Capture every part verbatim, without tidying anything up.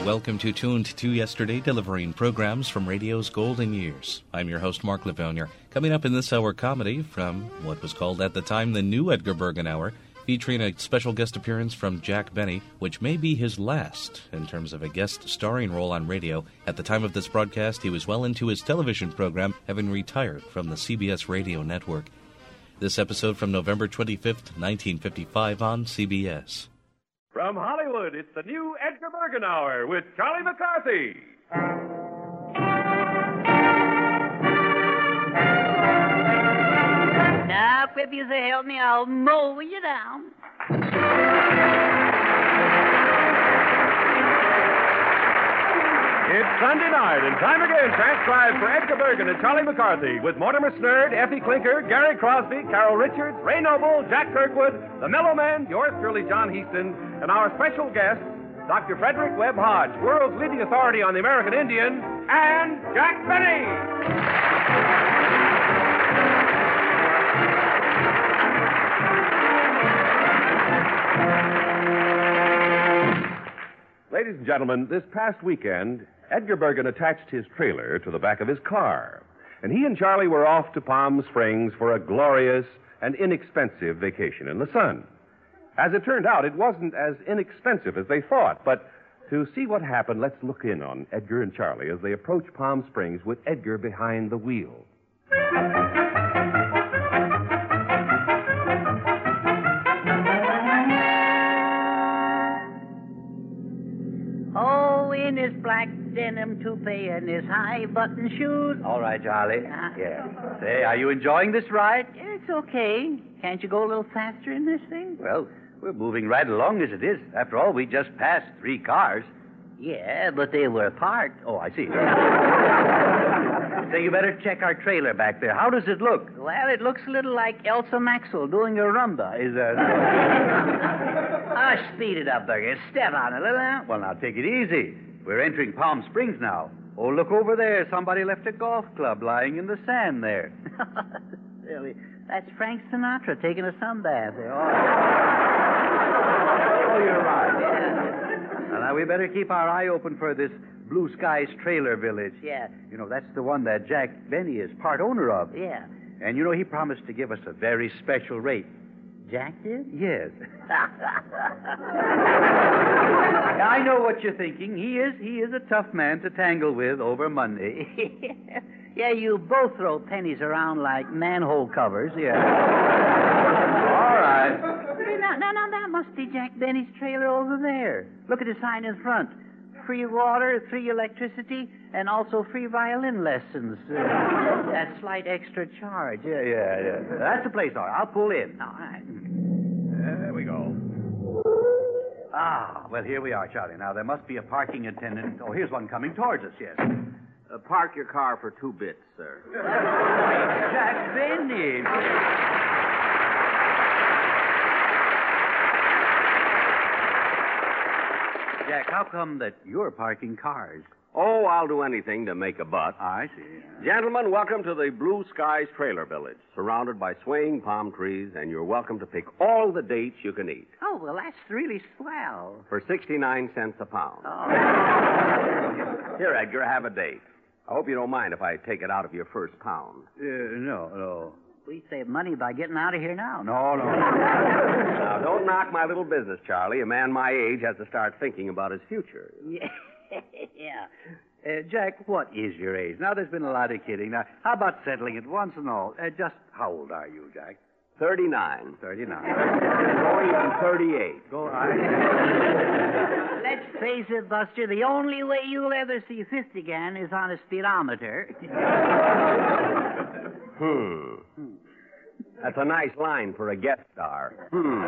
Welcome to Tuned to Yesterday, delivering programs from radio's golden years. I'm your host, Mark Livonia. Coming up in this hour, comedy from what was called at the time the new Edgar Bergen Hour, featuring a special guest appearance from Jack Benny, which may be his last in terms of a guest starring role on radio. At the time of this broadcast, he was well into his television program, having retired from the C B S radio network. This episode from November twenty-fifth, nineteen fifty-five on C B S. From Hollywood, it's the new Edgar Bergen Hour with Charlie McCarthy. Now, if you say help me, I'll mow you down. It's Sunday night, and time again transcribed for Edgar Bergen and Charlie McCarthy with Mortimer Snerd, Effie Clinker, Gary Crosby, Carol Richards, Ray Noble, Jack Kirkwood, the Mellow Man, yours truly, John Heaston, and our special guest, Doctor Frederick Webb Hodge, world's leading authority on the American Indian, and Jack Benny. Ladies and gentlemen, this past weekend, Edgar Bergen attached his trailer to the back of his car, and he and Charlie were off to Palm Springs for a glorious and inexpensive vacation in the sun. As it turned out, it wasn't as inexpensive as they thought, but to see what happened, let's look in on Edgar and Charlie as they approach Palm Springs with Edgar behind the wheel. Oh, in his black denim toupee and his high-button shoes. All right, Charlie. Uh, Yeah. Say, are you enjoying this ride? It's okay. Can't you go a little faster in this thing? Well, we're moving right along as it is. After all, we just passed three cars. Yeah, but they were parked. Oh, I see. Say, you better check our trailer back there. How does it look? Well, it looks a little like Elsa Maxwell doing a rumba. Is that... Ah, speed it up, Berger. Step on it a little. Huh? Well, now, take it easy. We're entering Palm Springs now. Oh, look over there. Somebody left a golf club lying in the sand there. Really? That's Frank Sinatra taking a sunbath there. Oh, oh you're right. Yeah. Well, now, we better keep our eye open for this Blue Skies Trailer Village. Yeah. You know, that's the one that Jack Benny is part owner of. Yeah. And, you know, he promised to give us a very special rate. Jack did? Yes. I know what you're thinking. He is he is a tough man to tangle with over money. Yeah, you both throw pennies around like manhole covers. Yeah. All right. Now, now, now, that must be Jack Benny's trailer over there. Look at the sign in front. Free water, free electricity, and also free violin lessons. Uh, at slight extra charge. Yeah, yeah, yeah. That's the place, all right. I'll pull in. All right. There we go. Ah, well, here we are, Charlie. Now, there must be a parking attendant. Oh, here's one coming towards us, yes. Uh, park your car for two bits, sir. Jack Benny. Jack, how come that you're parking cars? Oh, I'll do anything to make a buck. I see. Gentlemen, welcome to the Blue Skies Trailer Village, surrounded by swaying palm trees, and you're welcome to pick all the dates you can eat. Oh, well, that's really swell. For sixty-nine cents a pound. Oh. Here, Edgar, have a date. I hope you don't mind if I take it out of your first pound. Uh, no, no. We save money by getting out of here now. No, no. Now, don't knock my little business, Charlie. A man my age has to start thinking about his future. Yeah. Yeah. Uh, Jack, what is your age? Now, there's been a lot of kidding. Now, how about settling it once and all? Uh, just how old are you, Jack? Thirty-nine. Thirty-nine. Going on thirty-eight. Go on. Let's face it, Buster, the only way you'll ever see fifty again is on a speedometer. Hmm. That's a nice line for a guest star. Hmm.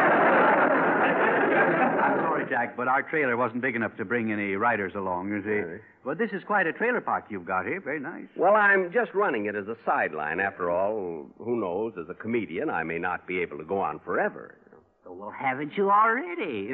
I'm sorry, Jack, but our trailer wasn't big enough to bring any riders along, you see. But this is quite a trailer park you've got here. Very nice. Well, I'm just running it as a sideline. After all, who knows, as a comedian, I may not be able to go on forever. Oh, well, haven't you already?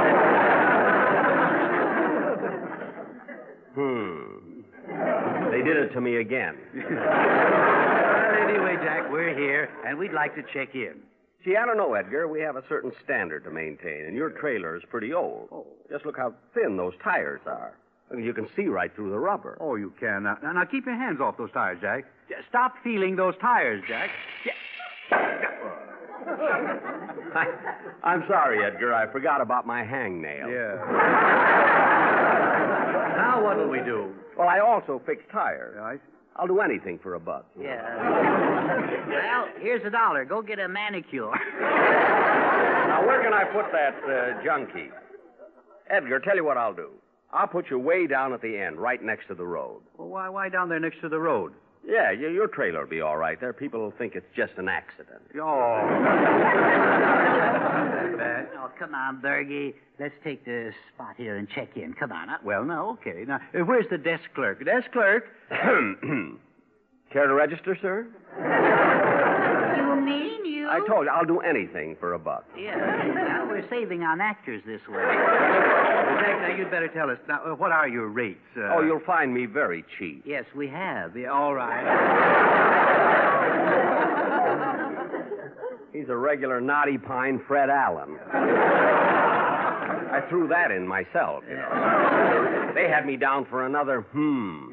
Hmm. They did it to me again. Well, anyway, Jack, we're here, and we'd like to check in. See, I don't know, Edgar. We have a certain standard to maintain, and your trailer is pretty old. Oh. Just look how thin those tires are. Look, you can see right through the rubber. Oh, you can. Now, now, now keep your hands off those tires, Jack. Yeah, stop feeling those tires, Jack. Yeah. I, I'm sorry, Edgar. I forgot about my hangnail. Yeah. Now what'll we do? Well, I also fix tires. Right. I'll do anything for a buck. Yeah. Well, here's a dollar. Go get a manicure. Now, where can I put that uh, junkie? Edgar, tell you what I'll do. I'll put you way down at the end, right next to the road. Well, why, why down there next to the road? Yeah, your, your trailer will be all right. There, people will think it's just an accident. Oh. Oh, come on, Bergie. Let's take the spot here and check in. Come on. Uh, Well, no, okay. Now, uh, where's the desk clerk? Desk clerk? Care to register, sir? You mean you? I told you, I'll do anything for a buck. Yeah. Well, we're saving on actors this way. Well, Jack, now you'd better tell us. Now, uh, what are your rates? Uh, Oh, you'll find me very cheap. Yes, we have. Yeah, all right. He's a regular naughty pine Fred Allen. I threw that in myself, you know. They had me down for another hmm.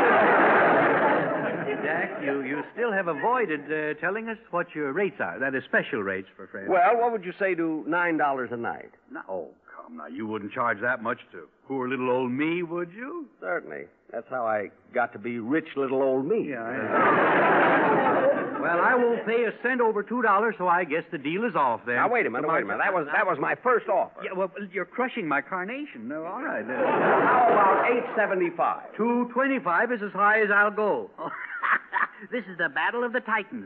Jack, you, you still have avoided uh, telling us what your rates are. That is special rates for Fred. Well, what would you say to nine dollars a night? No, oh, come now. You wouldn't charge that much to poor little old me, would you? Certainly. That's how I got to be rich little old me. Yeah, I know. Well, I won't pay a cent over two dollars, so I guess the deal is off then. Now, wait a minute, wait a minute. That was, that was my first offer. Yeah, well, you're crushing my carnation. No, all right. Then. How about eight seventy-five? Two twenty-five is as high as I'll go. This is the Battle of the Titans.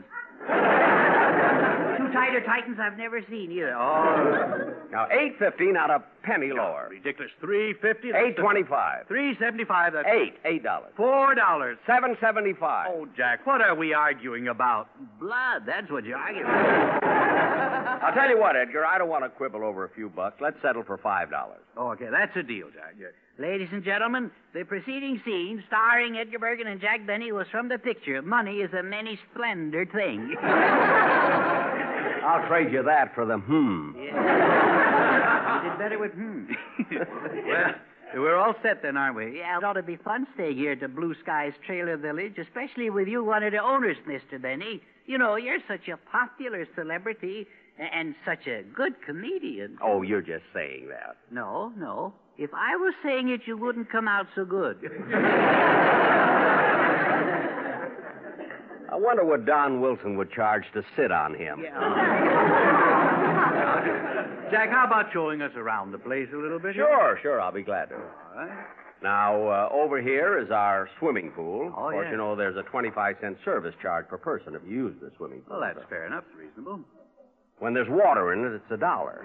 Two tighter Titans I've never seen either. Oh, Now, eight fifty, not a penny lower. ridiculous. Three fifty. Eight twenty-five. Three seventy-five. That's Eight, eight dollars. four dollars. Seven seventy-five. Oh, Jack, what are we arguing about? Blood, that's what you're arguing about. I'll tell you what, Edgar. I don't want to quibble over a few bucks. Let's settle for five dollars. Oh, okay, that's a deal, Jack. Yeah. Ladies and gentlemen, the preceding scene, starring Edgar Bergen and Jack Benny, was from the picture Money is a Many Splendid Thing. I'll trade you that for the hmm. Yeah. You did better with hmm. Well, we're all set then, aren't we? Yeah, it ought to be fun staying here at the Blue Skies Trailer Village, especially with you, one of the owners, Mister Benny. You know, you're such a popular celebrity a- and such a good comedian. Oh, you're just saying that. No, no. If I was saying it, you wouldn't come out so good. I wonder what Don Wilson would charge to sit on him. Jack, how about showing us around the place a little bit? Sure, sure. I'll be glad to. All right. Now, uh, over here is our swimming pool. Oh, of course, yeah. you know there's a twenty-five cent service charge per person if you use the swimming pool. Well, that's fair enough. Reasonable. When there's water in it, it's a dollar.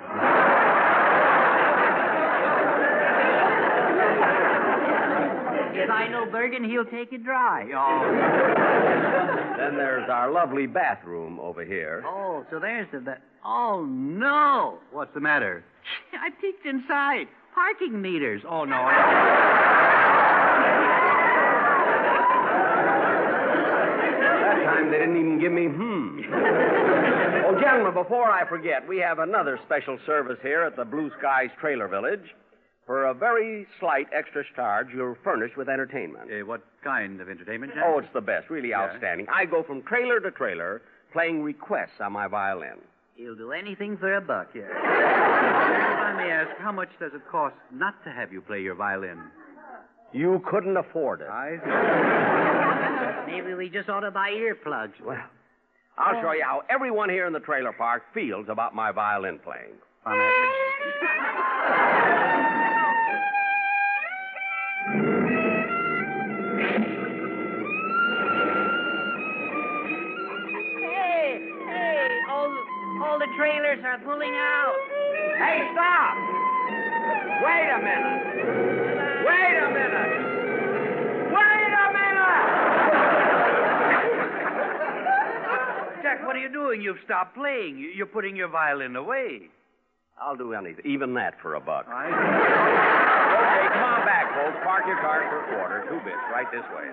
If I know Bergen, he'll take it dry. Oh. Then there's our lovely bathroom over here. Oh, so there's the... the oh, no. What's the matter? I peeked inside. Parking meters. Oh, no. That time they didn't even give me hmm. Oh, gentlemen, before I forget, we have another special service here at the Blue Skies Trailer Village. For a very slight extra charge, you're furnished with entertainment. Uh, what kind of entertainment, Jack? Oh, it's the best, really Yeah. outstanding. I go from trailer to trailer playing requests on my violin. He'll do anything for a buck. Yeah. Let me ask, how much does it cost not to have you play your violin? You couldn't afford it. I Maybe we just ought to buy earplugs. Well, I'll show you how everyone here in the trailer park feels about my violin playing. Hey, hey, all, all the trailers are pulling out. Hey, stop! Wait a minute! Wait a minute! Wait a minute! Jack, what are you doing? You've stopped playing. You- You're putting your violin away. I'll do anything, even that for a buck. I... Okay, come on back, folks. Park your car for a quarter. Two bits, right this way.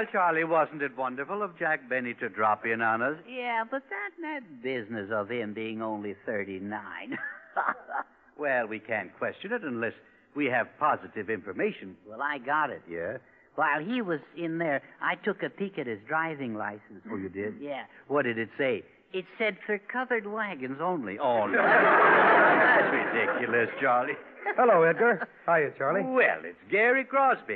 Charlie, wasn't it wonderful of Jack Benny to drop in on us? Yeah, but that, that business of him being only thirty-nine. Well, we can't question it unless we have positive information. Well, I got it. Yeah? While he was in there, I took a peek at his driving license. Oh, you did? Yeah. What did it say? It said for covered wagons only. Oh, no. That's ridiculous, Charlie. Hello, Edgar. Hiya, Charlie. Well, it's Gary Crosby.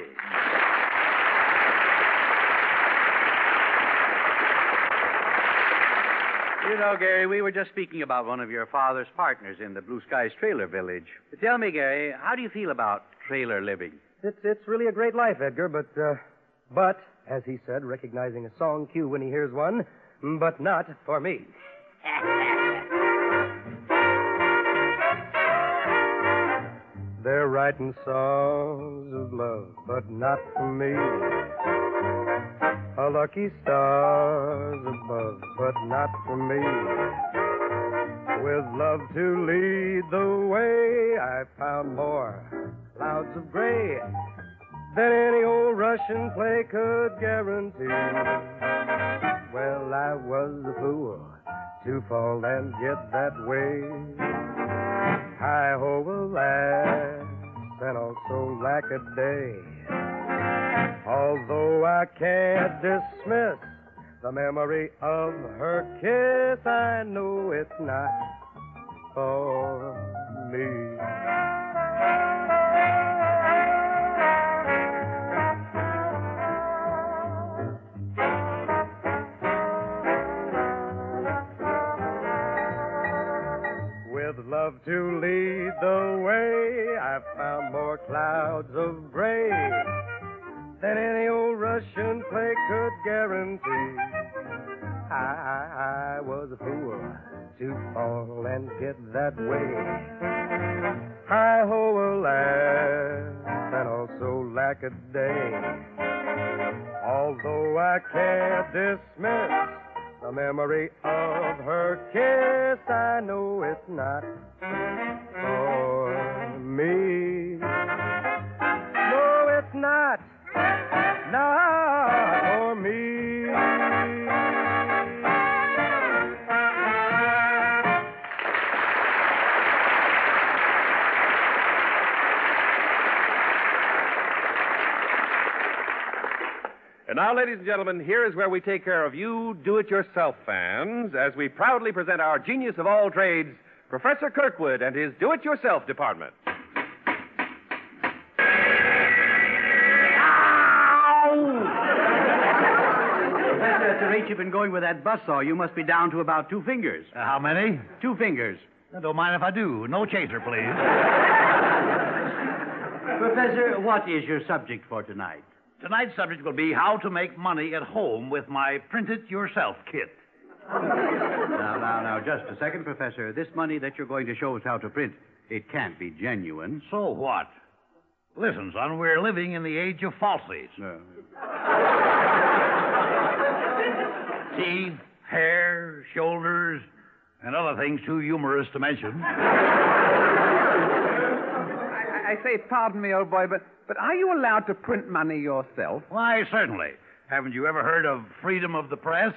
You know, Gary, we were just speaking about one of your father's partners in the Blue Skies Trailer Village. Tell me, Gary, how do you feel about trailer living? It's it's really a great life, Edgar, but, uh, but, as he said, recognizing a song cue when he hears one, but not for me. They're writing songs of love, but not for me. A lucky stars above, but not for me. With love to lead the way, I found more clouds of gray than any old Russian play could guarantee. Well, I was a fool to fall and get that way. Hi-ho, alas, and also lack a day. Although I can't dismiss the memory of her kiss, I know it's not for me. With love to lead the way, I've found more clouds of gray than any old Russian play could guarantee. I, I was a fool to fall and get that way. Hi-ho, alas, and also lack a day. Although I can't dismiss the memory of her kiss, I know it's not for me. No, it's not. Not for me. And now, ladies and gentlemen, here is where we take care of you do-it-yourself fans as we proudly present our genius of all trades, Professor Kirkwood and his do-it-yourself department. Professor, at the rate you've been going with that buzzsaw, you must be down to about two fingers. Uh, how many? Two fingers. Uh, Don't mind if I do. No chaser, please. Professor, what is your subject for tonight? Tonight's subject will be how to make money at home with my print-it-yourself kit. Now, now, now, just a second, Professor. This money that you're going to show us how to print, it can't be genuine. So what? Listen, son, we're living in the age of falsies. No. Teeth, hair, shoulders, and other things too humorous to mention. I, I say, pardon me, old boy, but, but are you allowed to print money yourself? Why, certainly. Haven't you ever heard of freedom of the press?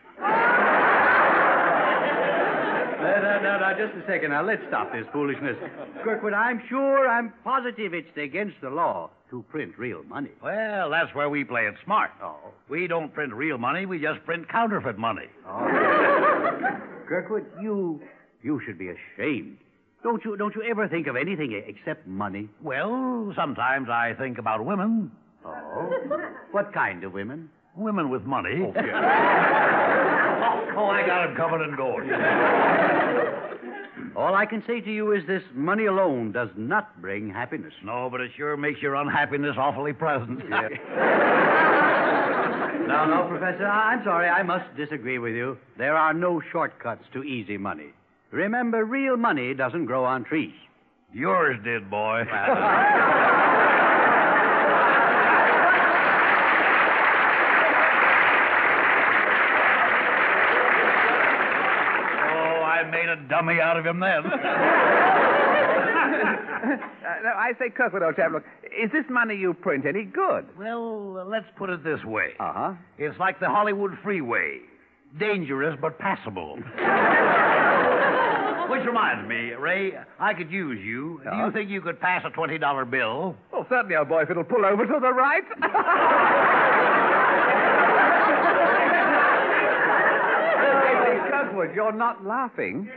No, no, no, no, just a second. Now, let's stop this foolishness. Kirkwood, I'm sure, I'm positive it's against the law to print real money. Well, that's where we play it smart. Oh. We don't print real money, we just print counterfeit money. Oh. Kirkwood, you, you should be ashamed. Don't you, don't you ever think of anything except money? Well, sometimes I think about women. Oh? What kind of women? Women with money. Oh, yeah. Oh, I got him covered in gold. All I can say to you is this money alone does not bring happiness. No, but it sure makes your unhappiness awfully pleasant. Yeah. No, no, Professor, I'm sorry. I must disagree with you. There are no shortcuts to easy money. Remember, real money doesn't grow on trees. Yours did, boy. dummy out of him then. Uh, no, I say, Kirkwood, old chap, look, is this money you print any good? Well, uh, let's put it this way. Uh-huh. It's like the Hollywood freeway. Dangerous, but passable. Which reminds me, Ray, I could use you. Do you think you could pass a twenty dollar bill? Well, certainly, old boy, if it'll pull over to the right. Hey, Kirkwood, you're not laughing.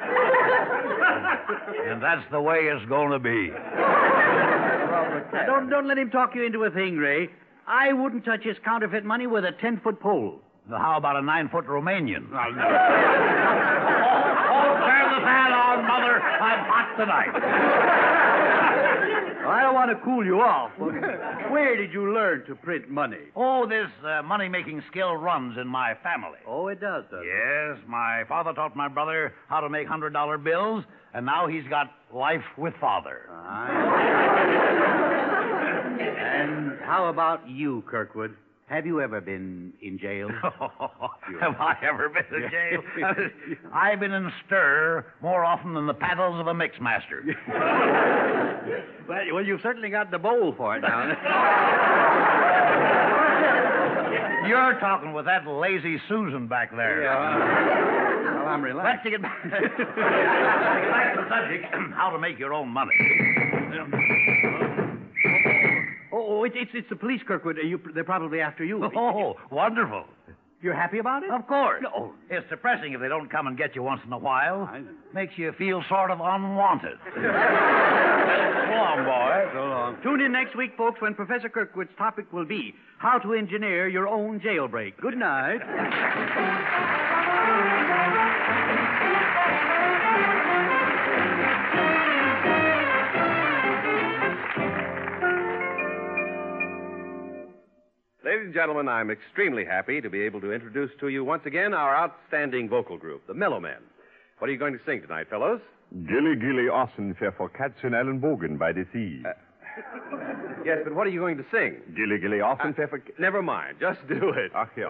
And that's the way it's going to be. Now, don't, don't let him talk you into a thing, Ray. I wouldn't touch his counterfeit money with a ten-foot pole. Now, how about a nine-foot Romanian? Oh, turn the fan on, Mother. I'm hot tonight. I don't want to cool you off, but where did you learn to print money? Oh, this uh, money-making skill runs in my family. Oh, it does, does it? Yes, my father taught my brother how to make hundred dollar bills, and now he's got life with father. And how about you, Kirkwood? Have you ever been in jail? Have I ever been in jail? I've been in stir more often than the paddles of a mixmaster. well, well, you've certainly got the bowl for it now. You're talking with that lazy Susan back there. Yeah. Well, I'm relaxed. Let's get back, Let's get back to the subject. How to make your own money. Oh, it's, it's, it's the police, Kirkwood. You, they're probably after you. Oh, wonderful. You're happy about it? Of course. No. It's depressing if they don't come and get you once in a while. I... Makes you feel sort of unwanted. So long, boy. So long. Tune in next week, folks, when Professor Kirkwood's topic will be how to engineer your own jailbreak. Good night. Ladies and gentlemen, I'm extremely happy to be able to introduce to you once again our outstanding vocal group, the Mellow Men. What are you going to sing tonight, fellows? Gilly Gilly Austin for Cats in Ellenbogen by the sea. Uh, yes, but what are you going to sing? Gilly Gilly Austin uh, for... Never mind. Just do it. Ach, ja.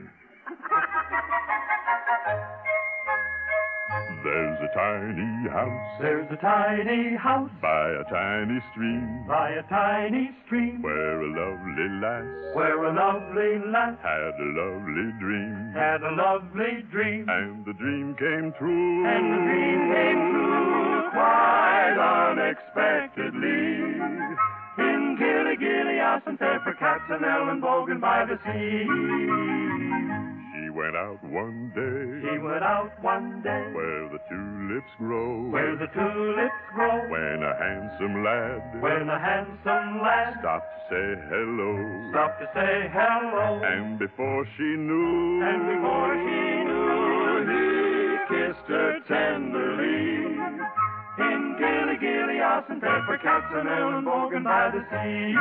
There's a tiny house. There's a tiny house by a tiny stream. by a tiny stream Where a lovely lass where a lovely lass had a lovely dream. had a lovely dream. And the dream came true. And the dream came true quite unexpectedly. In Gilly Gilly, Austin, for Cats and Ellenbogen by the sea. She went out one day. She went out one day Where the tulips grow. where the tulips grow. When a handsome lad When a handsome lad stopped to say hello. stopped to say hello. And before she knew, And before she knew, he kissed her tenderly. In Gilly Gilly, Austin, for Cats and Ellenbogen by the sea.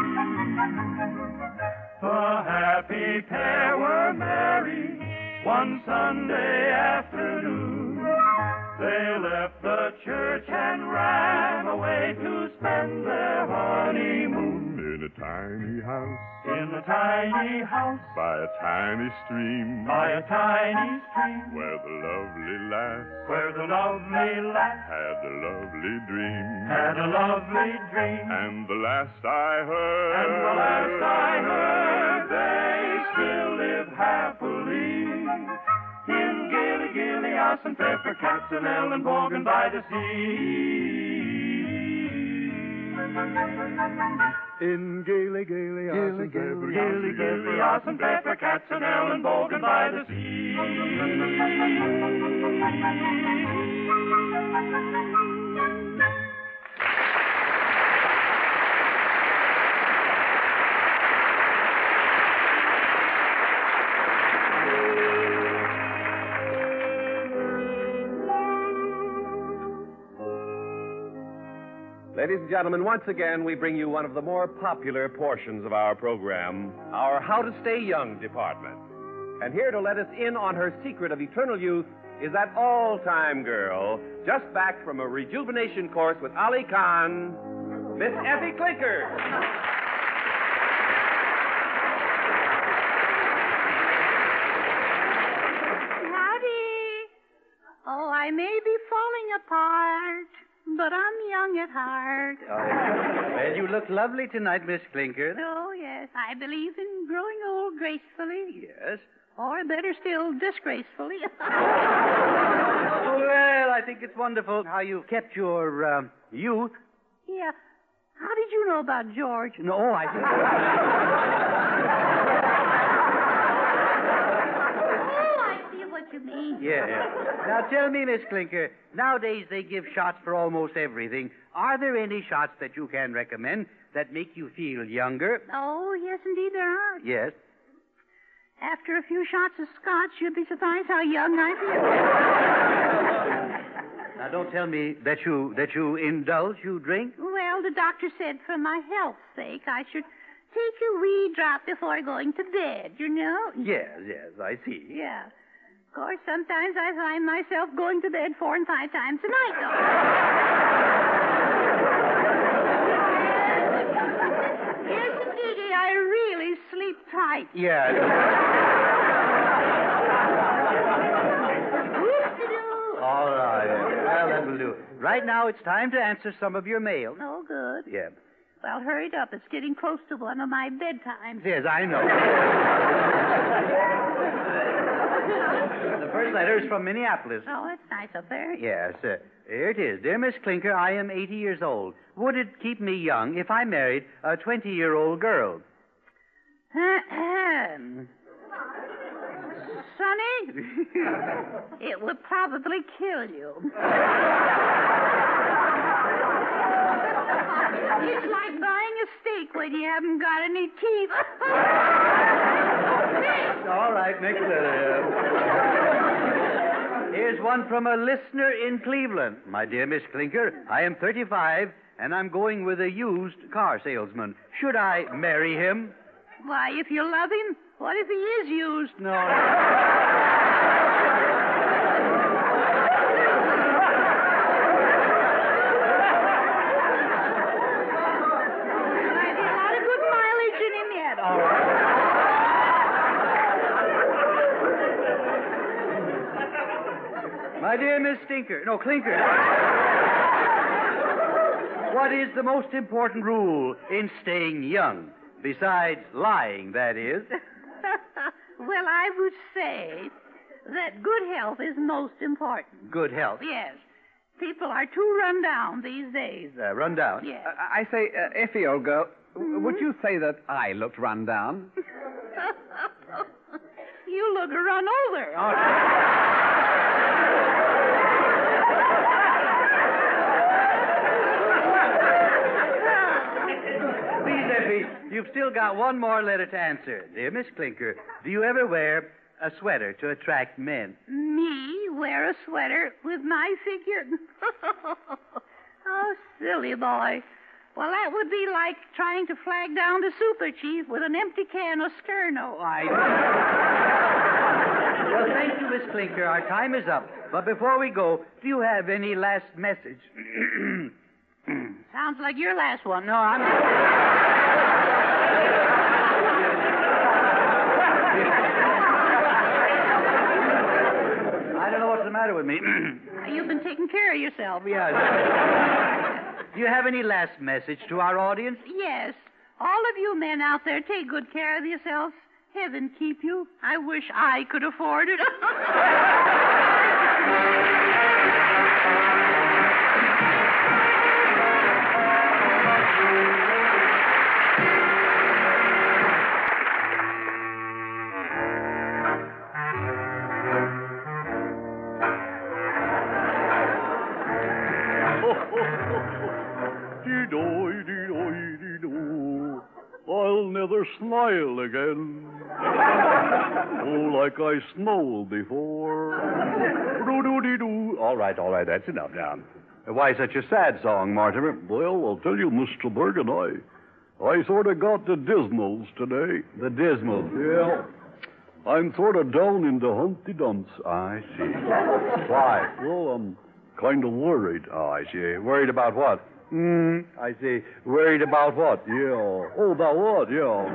The happy pair were married one Sunday afternoon. They left the church and ran away to spend their honeymoon. in a tiny house In a tiny house by a tiny stream. by a tiny stream Where the lovely lass where the lovely lass had a lovely dream. had a lovely dream. And the last I heard. And the last I heard, they still live happily in Gilly Gilly, Austin, for Cats and Ellenbogen by the sea. In gaily, gaily, Gilly Gilly, Gilly Gilly, Austin, for Cats and Ellenbogen by the sea. Ladies and gentlemen, once again, we bring you one of the more popular portions of our program, our How to Stay Young department. And here to let us in on her secret of eternal youth is that all-time girl, just back from a rejuvenation course with Ali Khan, Miss Effie Clinker. Howdy. Oh, I I may be falling apart, but I'm young at heart. Oh, well, you look lovely tonight, Miss Clinker. Oh, yes. I believe in growing old gracefully. Yes. Or better still, disgracefully. Well, I think it's wonderful how you've kept your um, youth. Yeah. How did you know about George? No, I think... Oh, I see what you mean. Yeah, yeah. Now, tell me, Miss Clinker, nowadays they give shots for almost everything. Are there any shots that you can recommend that make you feel younger? Oh, yes, indeed there are. Yes. After a few shots of scotch, you'd be surprised how young I feel. Now, don't tell me that you that you indulge, you drink. Well, the doctor said for my health's sake I should take a wee drop before going to bed, you know? Yes, yes, I see. Yeah. Of course, sometimes I find myself going to bed four and five times a night, though. Yes, indeed, I really sleep tight. Yeah. All right. Well, that will do. Right now, it's time to answer some of your mail. Oh, good. Yeah. Well, hurry it up. It's getting close to one of my bedtimes. Yes, I know. The first letter is from Minneapolis. Oh, that's nice up there. Yes, uh, here it is. Dear Miss Clinker, I am eighty years old. Would it keep me young if I married a twenty-year-old girl? Sonny, it would probably kill you. It's like buying a steak when you haven't got any teeth. All right, next letter. Here's one from a listener in Cleveland. My dear Miss Clinker, I am thirty-five, and I'm going with a used car salesman. Should I marry him? Why, if you love him, what if he is used? No. Might be a lot of good mileage in him yet. All right. My dear Miss Stinker, no, Clinker. What is the most important rule in staying young? Besides lying, that is. Well, I would say that good health is most important. Good health. Yes. People are too run down these days. Uh, run down? Yes. I, I say, uh, Effie, old girl, Mm-hmm. would you say that I looked run down? You look run over. All right. Please, Effie, you've still got one more letter to answer. Dear Miss Clinker, do you ever wear a sweater to attract men? Me wear a sweater with my figure? Oh, silly boy. Well, that would be like trying to flag down the super chief with an empty can of Sterno. I... Well, thank you, Miss Clinker. Our time is up. But before we go, do you have any last message? Sounds like your last one. No, I'm... I don't know what's the matter with me. You've been taking care of yourself. Yeah. Do you have any last message to our audience? Yes. All of you men out there, take good care of yourselves. Heaven keep you. I wish I could afford it. I'll never smile again. Oh, like I snowed before. Do-do-de-do. All right, all right, that's enough now. Why such a sad song, Mortimer? Well, I'll tell you, Mister Bergen, I, I sort of got the dismals today. The dismals? Yeah. I'm sort of down in the Humpty Dumps. I see. Why? Well, I'm kind of worried. Oh, I see. Worried about what? Hmm, I see. Worried about what? Yeah. Oh, about what? Yeah.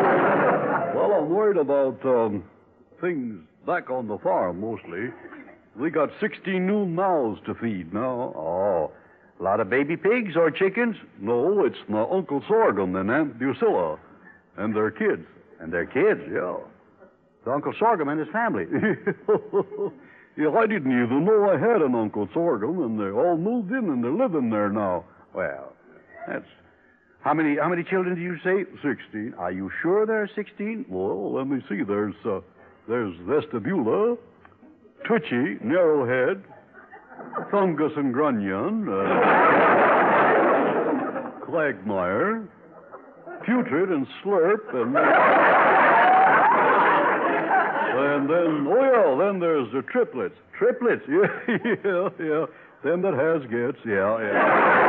Well, I'm worried about um, things back on the farm, mostly. We got sixteen new mouths to feed now. Oh, a lot of baby pigs or chickens? No, it's my Uncle Sorghum and Aunt Drusilla. And their kids. And their kids, yeah. So Uncle Sorghum and his family. Yeah, I didn't even know I had an Uncle Sorghum, and they all moved in and they're living there now. Well, that's... How many how many children do you say? Sixteen. Are you sure there are sixteen? Well, let me see. There's, uh, there's Vestibula, Twitchy, Narrowhead, Fungus and Grunion, uh, Quagmire, Putrid and Slurp, and... And then, oh, yeah, then there's the triplets. Triplets? Yeah, yeah, yeah. Them that has gets, yeah, yeah.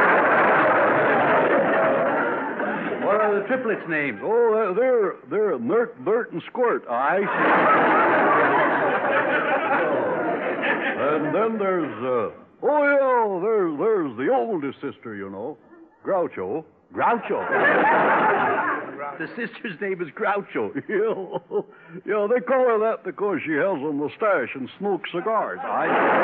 What are the triplets' names? Oh, they're, they're Mert, Bert, and Squirt. I see. And then there's, uh, oh, yeah, there's, there's the oldest sister, you know, Groucho. Groucho? The sister's name is Groucho. Yeah, yeah, they call her that because she has a mustache and smokes cigars. I...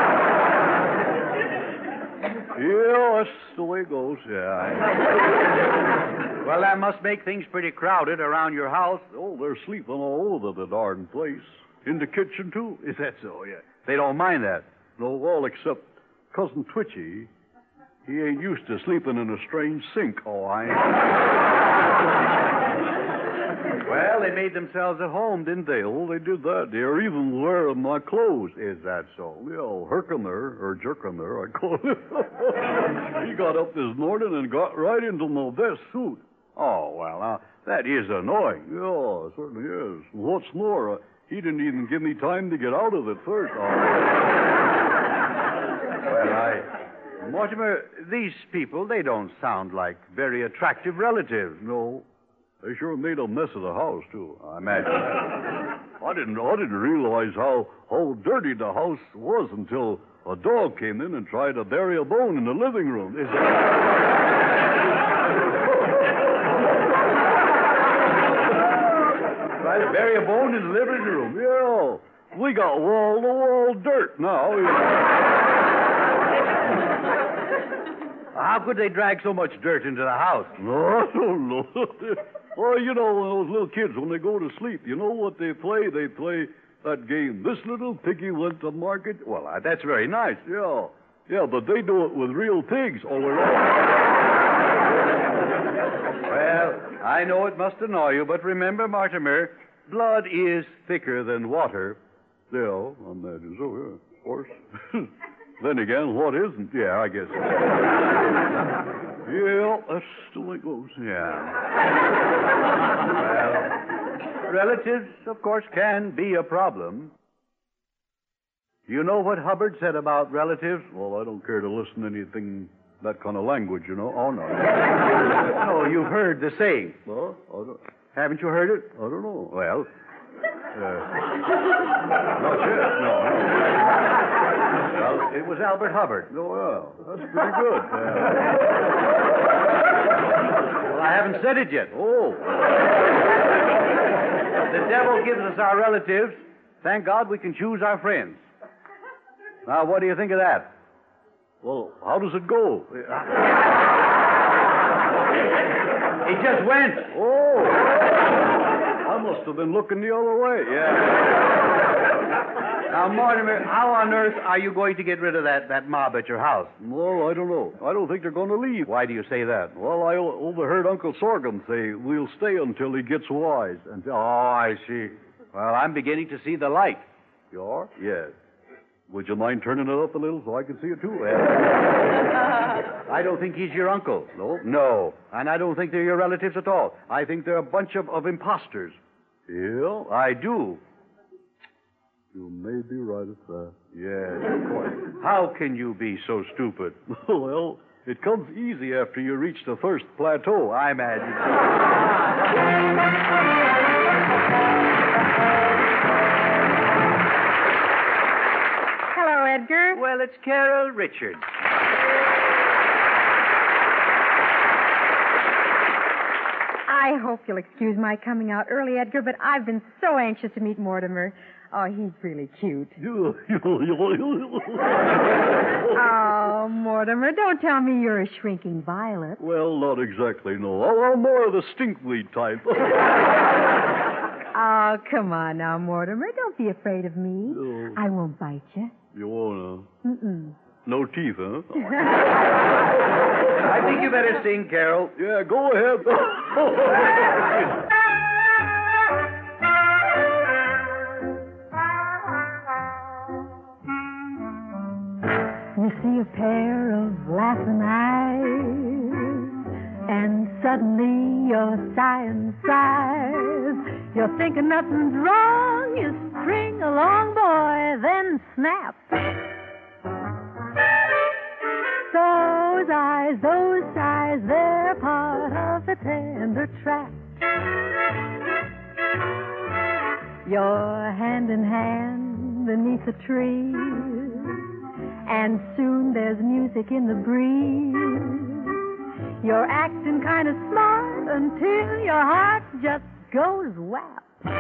Yeah, that's the way it goes, yeah. Well, that must make things pretty crowded around your house. Oh, they're sleeping all over the darn place. In the kitchen, too. Is that so? Yeah. They don't mind that. No, all except Cousin Twitchy. He ain't used to sleeping in a strange sink. Oh, I... Well, they made themselves at home, didn't they? Oh, they did that. They're even wearing my clothes. Is that so? Yeah, Herkimer, or Jerkimer, I call it. He got up this morning and got right into my best suit. Oh, well, now, that is annoying. Yeah, it certainly is. What's more, uh, he didn't even give me time to get out of it first. Oh. Well, I... Mortimer, these people, they don't sound like very attractive relatives. No. They sure made a mess of the house, too, I imagine. I didn't I didn't realize how, how dirty the house was until a dog came in and tried to bury a bone in the living room. Is that... Tried to bury a bone in the living room? Yeah. We got wall-to-wall dirt now. How could they drag so much dirt into the house? No, I don't know. Well, you know, those little kids, when they go to sleep, you know what they play? They play that game, This Little Piggy Went to Market. Well, uh, that's very nice. Yeah. Yeah, but they do it with real pigs all around. Well, I know it must annoy you, but remember, Mortimer, blood is thicker than water. Yeah, I imagine so, yeah, of course. Then again, what isn't? Yeah, I guess. Yeah, that's the way it goes. Yeah. Well, relatives, of course, can be a problem. You know what Hubbard said about relatives? Well, I don't care to listen to anything, that kind of language, you know. Oh, no. No, you've heard the saying. Well, I don't... Haven't you heard it? I don't know. Well... Uh, not yet, no, no. Well, it was Albert Hubbard. Oh, well, that's pretty good. Uh, well, I haven't said it yet. Oh. The devil gives us our relatives. Thank God we can choose our friends. Now, what do you think of that? Well, how does it go? It just went. Oh. I must have been looking the other way. Yeah. Now, Mortimer, how on earth are you going to get rid of that, that mob at your house? Well, I don't know. I don't think they're going to leave. Why do you say that? Well, I overheard Uncle Sorghum say, we'll stay until he gets wise. Until... Oh, I see. Well, I'm beginning to see the light. You are? Yes. Would you mind turning it up a little so I can see it, too? I don't think he's your uncle. No? No. And I don't think they're your relatives at all. I think they're a bunch of, of imposters. Yeah? I do. You may be right at that. Yes, of course. How can you be so stupid? Well, it comes easy after you reach the first plateau, I imagine. Hello, Edgar. Well, it's Carol Richards. I hope you'll excuse my coming out early, Edgar, but I've been so anxious to meet Mortimer. Oh, he's really cute. Oh, Mortimer, don't tell me you're a shrinking violet. Well, not exactly, no. I'm more of the stinkweed type. Oh, come on now, Mortimer. Don't be afraid of me. Oh. I won't bite you. You wanna? Mm-mm. No teeth, huh? I think you better sing, Carol. Yeah, go ahead. You see a pair of laughing eyes, and suddenly you're sighing sighs. You're thinking nothing's wrong. You string along, boy, then snap. Those eyes, those eyes, they're part of the tender trap. You're hand in hand beneath a tree, and soon there's music in the breeze. You're acting kind of smart until your heart just goes whap.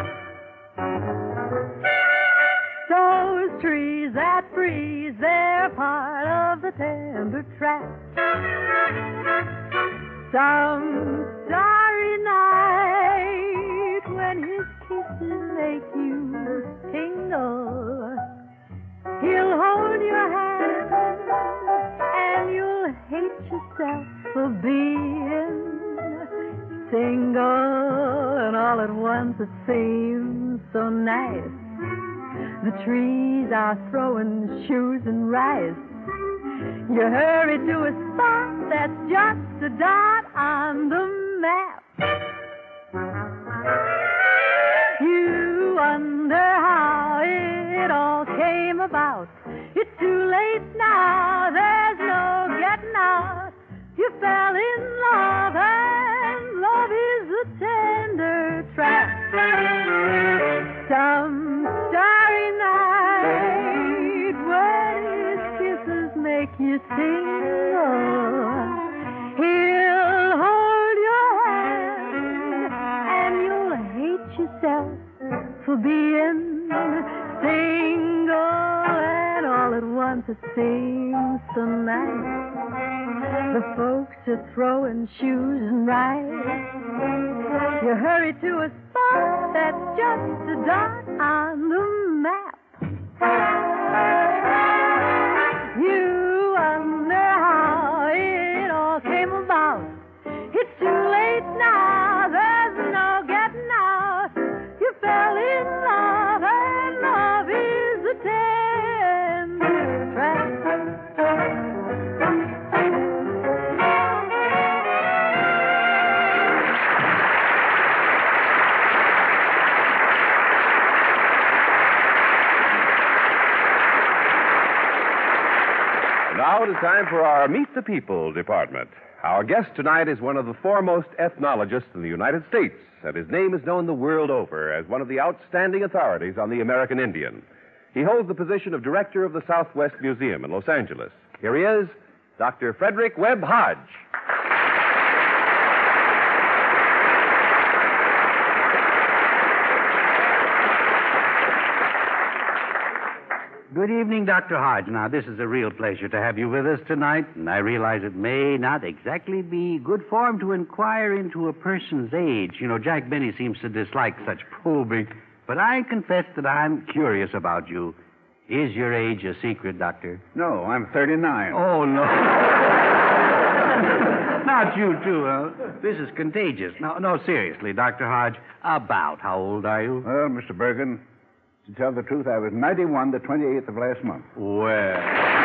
Those trees that breeze, they're part of the tender trap. Some starry night when his kisses make you tingle, he'll hold your hand and you'll hate yourself for being single. And all at once it seems so nice. The trees are throwing shoes and rice. You hurry to a spot that's just a dot on the map. You wonder how it all came about. It's too late now, there's no getting out. You fell in love, and love is a tender trap. Some starry night when his kisses make you tingle, he'll hold your hand and you'll hate yourself for being single. And all at once it seems so nice. The folks are throwing shoes and rice. You hurry to a spot that's just a dot on the map. You wonder how it all came about. It's too late now, there's no getting out. You fell in love, and love is a tender trap. Now it is time for our Meet the People department. Our guest tonight is one of the foremost ethnologists in the United States, and his name is known the world over as one of the outstanding authorities on the American Indian. He holds the position of director of the Southwest Museum in Los Angeles. Here he is, Doctor Frederick Webb Hodge. Good evening, Doctor Hodge. Now, this is a real pleasure to have you with us tonight, and I realize it may not exactly be good form to inquire into a person's age. You know, Jack Benny seems to dislike such probing, but I confess that I'm curious about you. Is your age a secret, Doctor? No, I'm thirty-nine. Oh, no. Not you, too, huh? This is contagious. No, no, seriously, Doctor Hodge, about how old are you? Well, Mister Bergen, to tell the truth, I was ninety-one the twenty-eighth of last month. Well.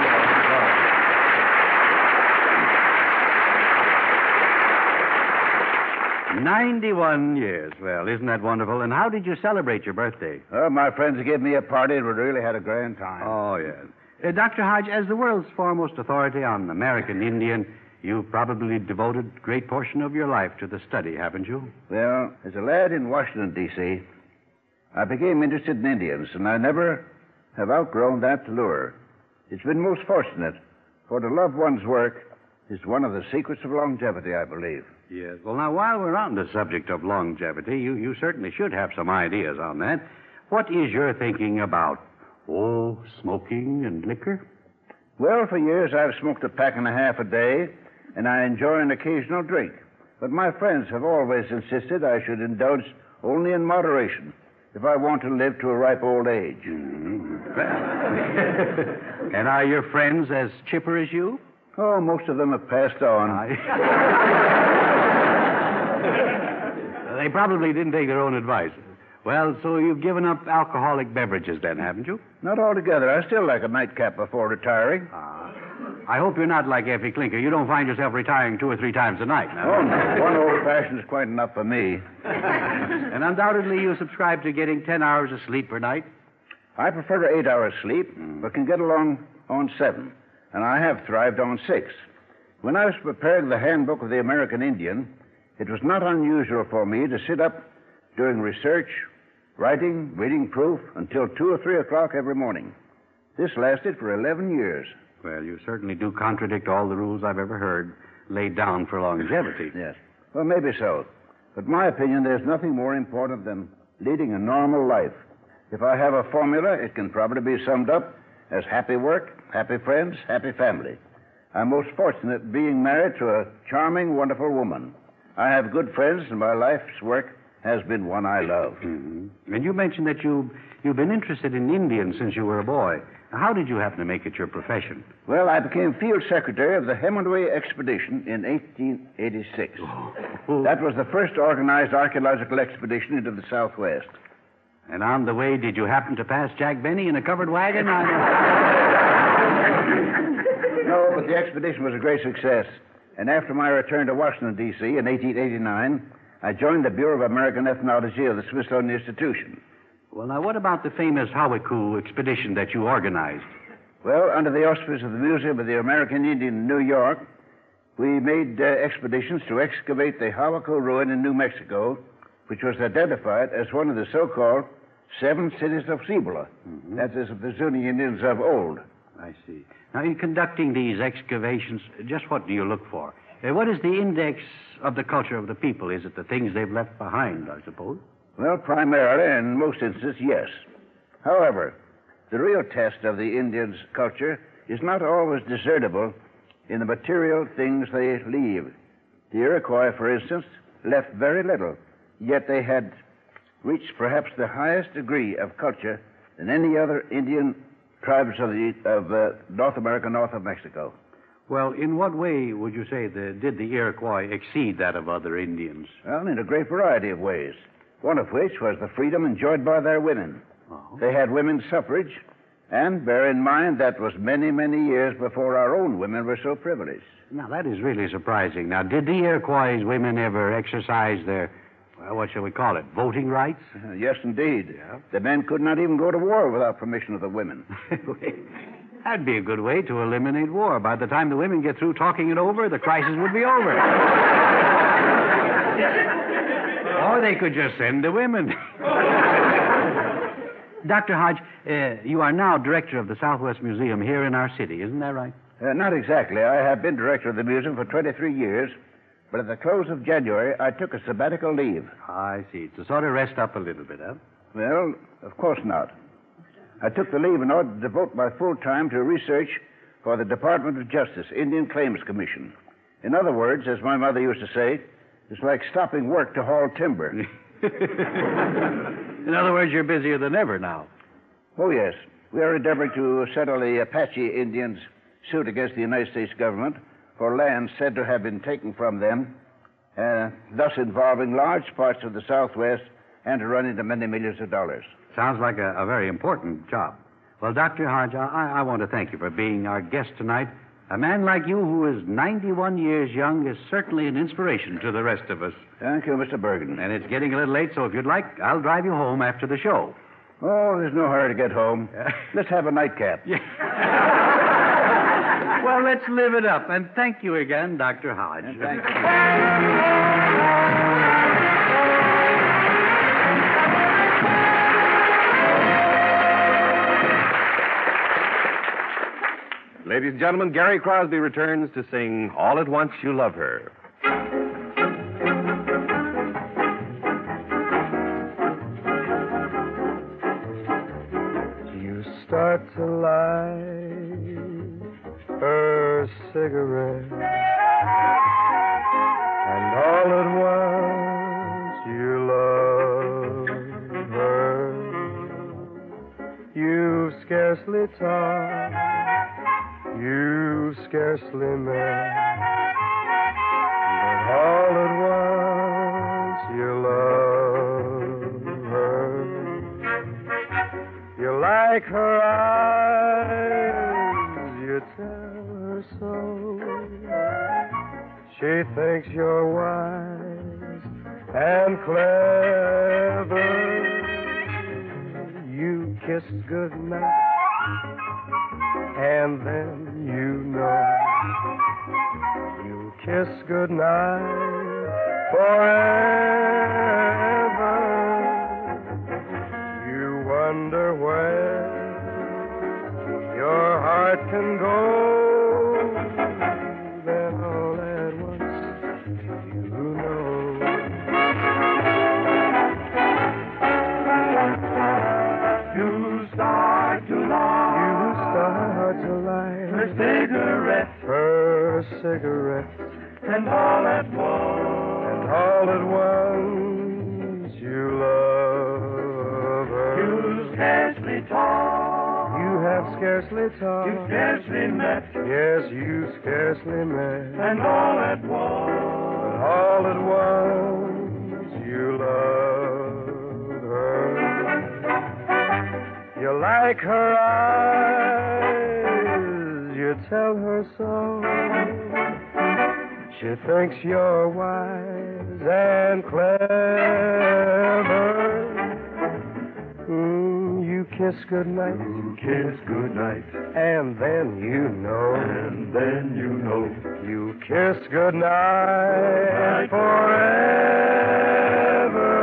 ninety-one years. Well, isn't that wonderful? And how did you celebrate your birthday? Oh, my friends gave me a party and we really had a grand time. Oh, yes. Uh, Doctor Hodge, as the world's foremost authority on the American Indian, you've probably devoted a great portion of your life to the study, haven't you? Well, as a lad in Washington, D C, I became interested in Indians, and I never have outgrown that lure. It's been most fortunate, for to love one's work is one of the secrets of longevity, I believe. Yes. Well, now, while we're on the subject of longevity, you, you certainly should have some ideas on that. what is your thinking about, oh, smoking and liquor? Well, for years I've smoked a pack and a half a day, and I enjoy an occasional drink. But my friends have always insisted I should indulge only in moderation if I want to live to a ripe old age. Mm-hmm. And are your friends as chipper as you? Oh, most of them have passed on. I... They probably didn't take their own advice. Well, so you've given up alcoholic beverages then, haven't you? Not altogether. I still like a nightcap before retiring. Ah. I hope you're not like Effie Clinker. You don't find yourself retiring two or three times a night, no? Oh, no. One old-fashioned is quite enough for me. And undoubtedly you subscribe to getting ten hours of sleep per night? I prefer eight hours sleep, mm. but can get along on seven. And I have thrived on six. When I was preparing the Handbook of the American Indian, it was not unusual for me to sit up doing research, writing, reading proof, until two or three o'clock every morning. This lasted for eleven years. Well, you certainly do contradict all the rules I've ever heard laid down for longevity. Yes. Well, maybe so. But in my opinion, there's nothing more important than leading a normal life. If I have a formula, it can probably be summed up as happy work, happy friends, happy family. I'm most fortunate being married to a charming, wonderful woman. I have good friends, and my life's work has been one I love. Mm-hmm. And you mentioned that you, you've been interested in Indians since you were a boy. How did you happen to make it your profession? Well, I became field secretary of the Hemingway expedition in eighteen eighty-six. Oh. That was the first organized archaeological expedition into the Southwest. And on the way, did you happen to pass Jack Benny in a covered wagon? No, but the expedition was a great success. And after my return to Washington, D C in eighteen eighty-nine, I joined the Bureau of American Ethnology of the Smithsonian Institution. Well, now, what about the famous Hawiku expedition that you organized? Well, under the auspices of the Museum of the American Indian in New York, we made uh, expeditions to excavate the Hawiku ruin in New Mexico, which was identified as one of the so-called seven cities of Cibola. Mm-hmm. That is, of the Zuni Indians of old. I see. Now, in conducting these excavations, just what do you look for? Uh, what is the index of the culture of the people? Is it the things they've left behind, I suppose? Well, primarily, in most instances, yes. However, the real test of the Indians' culture is not always discernible in the material things they leave. The Iroquois, for instance, left very little, yet they had reached perhaps the highest degree of culture than any other Indian tribes of, the, of uh, North America, north of Mexico. Well, in what way would you say the, did the Iroquois exceed that of other Indians? Well, in a great variety of ways, one of which was the freedom enjoyed by their women. Oh. They had women's suffrage, and bear in mind that was many, many years before our own women were so privileged. Now, that is really surprising. Now, did the Iroquois women ever exercise their, well, what shall we call it, voting rights? Uh, yes, indeed. Yeah. The men could not even go to war without permission of the women. That'd be a good way to eliminate war. By the time the women get through talking it over, the crisis would be over. Or they could just send the women. Doctor Hodge, uh, you are now director of the Southwest Museum here in our city, isn't that right? Uh, not exactly. I have been director of the museum for twenty-three years, but at the close of January, I took a sabbatical leave. I see. To sort of rest up a little bit, huh? Well, of course not. I took the leave in order to devote my full time to research for the Department of Justice, Indian Claims Commission. In other words, as my mother used to say, it's like stopping work to haul timber. In other words, you're busier than ever now. Oh, yes. We are endeavoring to settle the Apache Indians' suit against the United States government for land said to have been taken from them, uh, thus involving large parts of the Southwest and to run into many millions of dollars. Sounds like a, a very important job. Well, Doctor Hodge, I, I want to thank you for being our guest tonight. A man like you who is ninety-one years young is certainly an inspiration to the rest of us. Thank you, Mister Bergen. And it's getting a little late, so if you'd like, I'll drive you home after the show. Oh, there's no hurry to get home. Let's have a nightcap. Yeah. Well, let's live it up. And thank you again, Doctor Hodge. And thank you. Ladies and gentlemen, Gary Crosby returns to sing All at Once You Love Her. scarcely talk. You scarcely met. But all at once you love her. You like her eyes, you tell her so. She thinks you're wise and clever. You kiss goodnight, and then you know. You kiss goodnight forever. You wonder where your heart can go. Then all at once you know. You start to light. You start to light Her cigarette. Her cigarette. And all at once. And all at once you love her. You scarcely talk. You have scarcely talked. You scarcely met. Yes, you scarcely met. And all at once. But all at once you love her. You like her eyes, you tell her so. She thinks you're wise and clever. Mm, you kiss goodnight. You kiss goodnight. And then you know. And then you know. You kiss goodnight forever.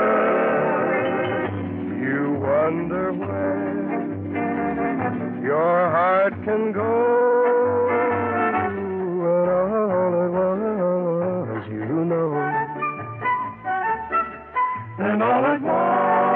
You wonder where your heart can go. And all at once you know. And all at once.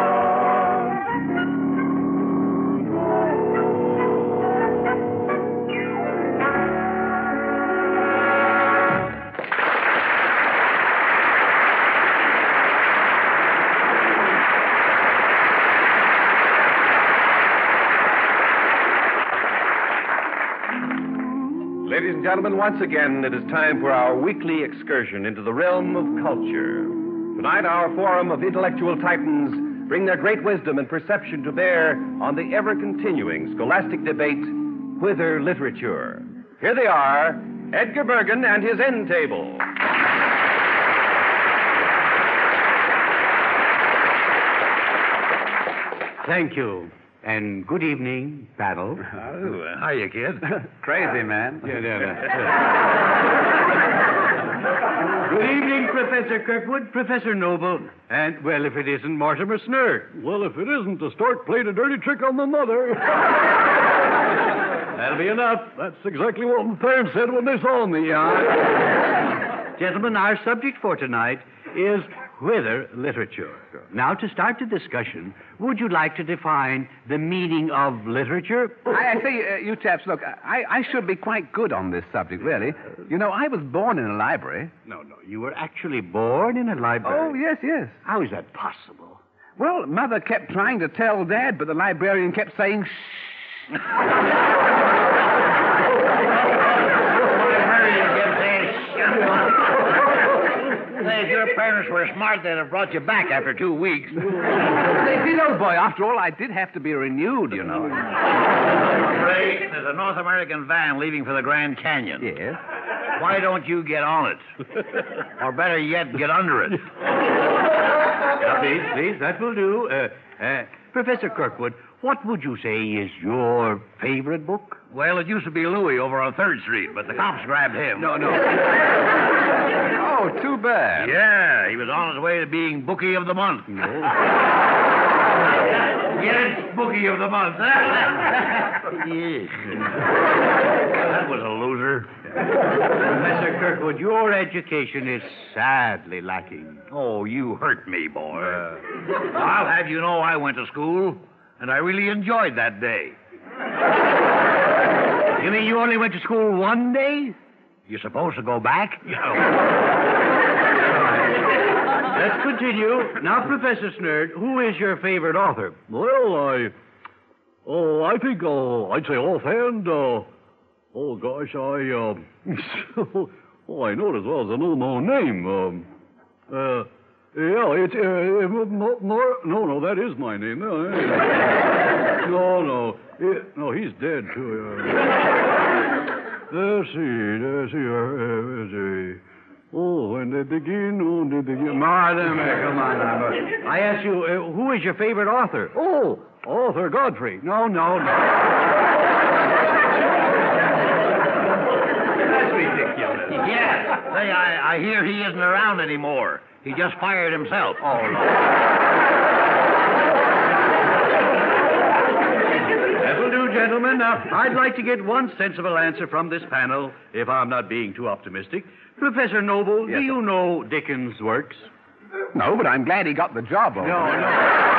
Ladies and gentlemen, once again, it is time for our weekly excursion into the realm of culture. Tonight, our forum of intellectual titans bring their great wisdom and perception to bear on the ever-continuing scholastic debate, whither literature. Here they are, Edgar Bergen and his End Table. Thank you. And good evening, panel. Oh, hiya, kid. Crazy, man. Yeah, yeah, yeah. Good evening, Professor Kirkwood, Professor Noble, and, well, if it isn't Mortimer Snurd. Well, if it isn't, the stork played a dirty trick on the mother. That'll be enough. That's exactly what my parents said when they saw me. Uh... Gentlemen, our subject for tonight is whither literature. Now, to start the discussion, would you like to define the meaning of literature? I, I say, uh, you chaps, look, I, I should be quite good on this subject, really. You know, I was born in a library. No, no, you were actually born in a library. Oh, yes, yes. How is that possible? Well, Mother kept trying to tell Dad, but the librarian kept saying, shh. Say, if your parents were smart, they'd have brought you back after two weeks. See, see, old boy, after all, I did have to be renewed, you know. Ray, there's a North American van leaving for the Grand Canyon. Yes? Why don't you get on it? Or better yet, get under it. Now, please, please, that will do. Uh, uh, Professor Kirkwood, what would you say is your favorite book? Well, it used to be Louis over on third Street, but the cops grabbed him. No, no. Oh, too bad. Yeah, he was on his way to being Bookie of the Month. No. Yes, Bookie of the Month. Yes. That was a loser. Professor Kirkwood, your education is sadly lacking. Oh, you hurt me, boy. Uh, I'll have you know I went to school, and I really enjoyed that day. You mean you only went to school one day? You're supposed to go back? Let's continue. Now, Professor Snurd, who is your favorite author? Well, I... Oh, I think, uh, I'd say offhand, uh, oh, gosh, I, um, oh, I know it as well as I know my own name. Um, uh, yeah, it's, uh, more, more, no, no, that is my name. No, no, no, it, no he's dead, too. Uh, let's see, let's see, uh, let's see. Oh, when they begin, oh, they begin. Martin, come on now. I asked you, uh, who is your favorite author? Oh, Arthur Godfrey. No, no, no. That's ridiculous. Yes. Say, I, I hear he isn't around anymore. He just fired himself. Oh, Lord. That'll do, gentlemen. Now, I'd like to get one sensible answer from this panel, if I'm not being too optimistic. Professor Noble, yes, do you sir. know Dickens' works? No, but I'm glad he got the job over. No, no.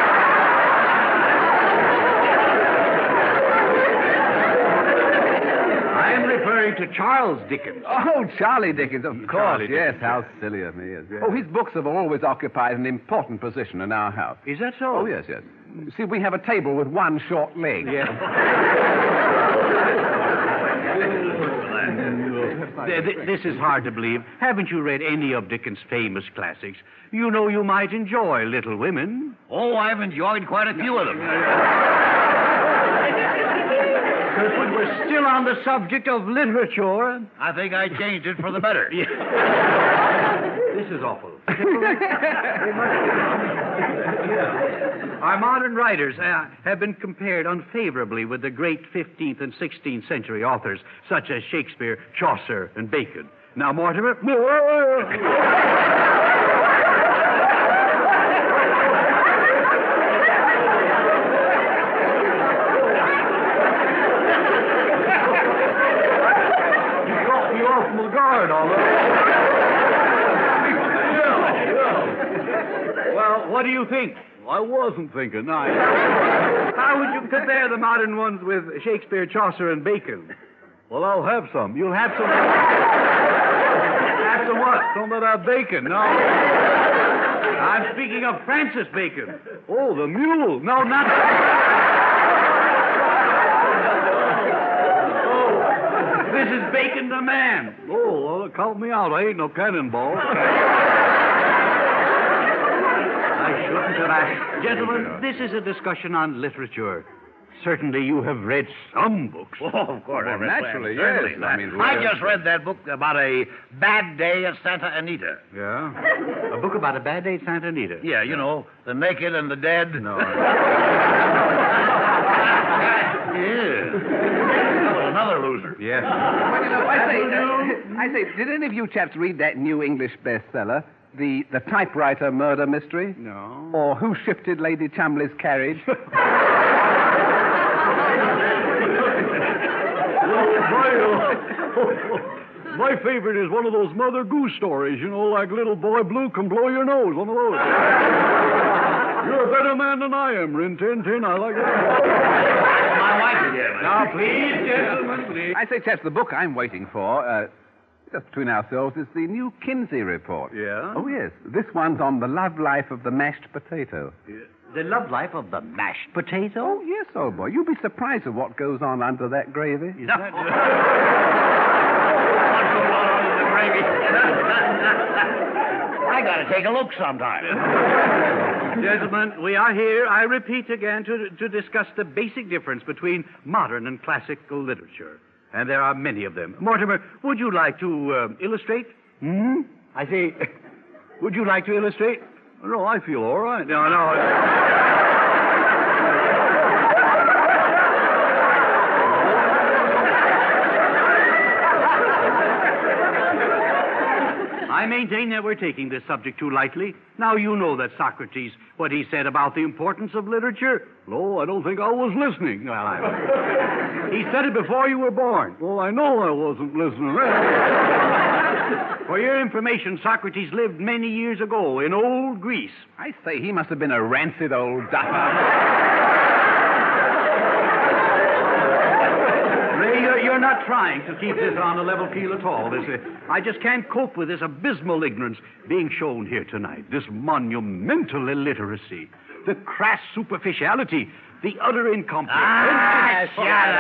I'm referring to Charles Dickens. Oh, Charlie Dickens, of course. Charlie yes, Dickens, how silly of me. Yes. Oh, his books have always occupied an important position in our house. Is that so? Oh, yes, yes. See, we have a table with one short leg. Yes. This is hard to believe. Haven't you read any of Dickens' famous classics? You know you might enjoy Little Women. Oh, I've enjoyed quite a few of them. But we're still on the subject of literature. I think I changed it for the better. This is awful. Our modern writers uh, have been compared unfavorably with the great fifteenth and sixteenth century authors, such as Shakespeare, Chaucer, and Bacon. Now, Mortimer... Guard, all right. Well, what do you think? I wasn't thinking. I... How would you compare the modern ones with Shakespeare, Chaucer, and Bacon? Well, I'll have some. You'll have some... have some what? Some of that bacon. No. I'm speaking of Francis Bacon. Oh, the mule. No, not... This is Bacon the man. Oh, well, count me out. I ain't no cannonball. I shouldn't have asked. Gentlemen, this is a discussion on literature. Certainly you have read some books. Oh, of course, Well, I read naturally, plenty. yes. Certainly. I mean, I we're- just read that book about a bad day at Santa Anita. Yeah? A book about a bad day at Santa Anita. Yeah, you know, the naked and the dead. No. Yeah. That was another loser. Yes. Well, you know, I say, uh, I say, did any of you chaps read that new English bestseller, the the typewriter murder mystery? No. Or Who Shifted Lady Cholmondeley's Carriage? My favorite is one of those Mother Goose stories, you know, like Little Boy Blue can blow your nose, one of those. You're a better man than I am, Rin Tin Tin. I like that. My wife again. Now, please, gentlemen, please. I say, chaps, the book I'm waiting for, uh, just between ourselves, is the new Kinsey report. Yeah? Oh, yes. This one's on the love life of the mashed potato. The love life of the mashed potato? Oh, yes, old boy. You'll be surprised at what goes on under that gravy. Is that... I got to take a look sometime. Gentlemen, we are here, I repeat again, to, to discuss the basic difference between modern and classical literature. And there are many of them. Mortimer, would you like to uh, illustrate? Hmm? I say, would you like to illustrate? No, I feel all right. No, no. I maintain that we're taking this subject too lightly. Now you know that Socrates, what he said about the importance of literature. No, I don't think I was listening. Well, I... he said it before you were born. Well, I know I wasn't listening. For your information, Socrates lived many years ago in old Greece. I say, he must have been a rancid old duffer. Ray, you're, you're We're not trying to keep this on a level keel at all. This, uh, I just can't cope with this abysmal ignorance being shown here tonight. This monumental illiteracy, the crass superficiality, the utter incomprehension. Ah, shut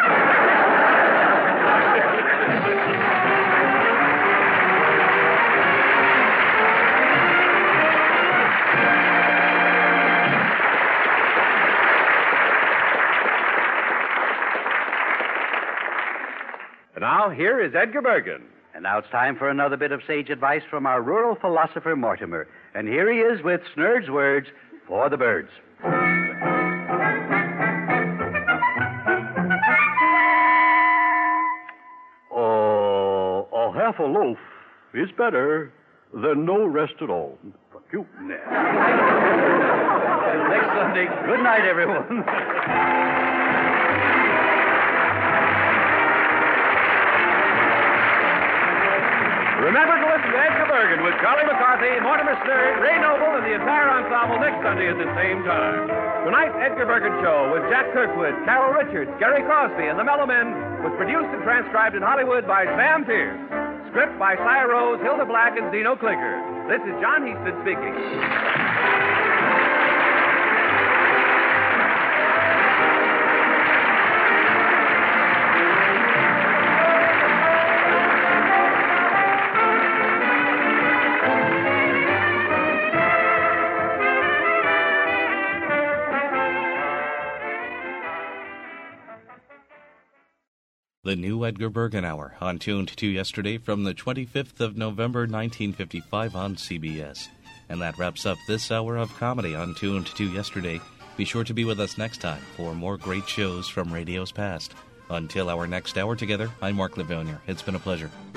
And now, here is Edgar Bergen. And now it's time for another bit of sage advice from our rural philosopher, Mortimer. And here he is with Snurd's words for the birds. Oh, a half a loaf is better than no rest at all. Fuck you. Till next Sunday. Good night, everyone. Remember to listen to Edgar Bergen with Charlie McCarthy, Mortimer Snerd, Ray Noble, and the entire ensemble next Sunday at the same time. Tonight's Edgar Bergen Show with Jack Kirkwood, Carol Richards, Gary Crosby, and the Mellow Men was produced and transcribed in Hollywood by Sam Pierce. Script by Cy Rose, Hilda Black, and Zeno Klinker. This is John Heaston speaking. The new Edgar Bergen Hour, on Tuned to Yesterday from the twenty-fifth of November, nineteen fifty-five on C B S. And that wraps up this hour of comedy on Tuned to Yesterday. Be sure to be with us next time for more great shows from radio's past. Until our next hour together, I'm Mark Livonia. It's been a pleasure.